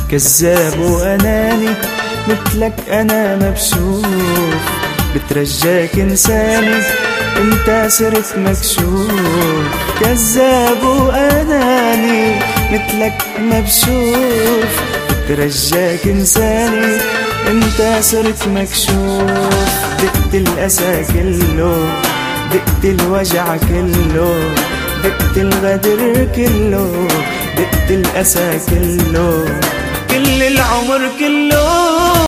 كذاب وأناني مثلك أنا ما بشوف، بترجاك إنساني انت صرت مكشوف. كذاب وأناني مثلك ما بشوف، بترجاك إنساني انت صرت مكشوف. دقت الأسى كله، دقت الوجع كله، دقت الغدر كله، دقت الأسى كله، كل العمر كله.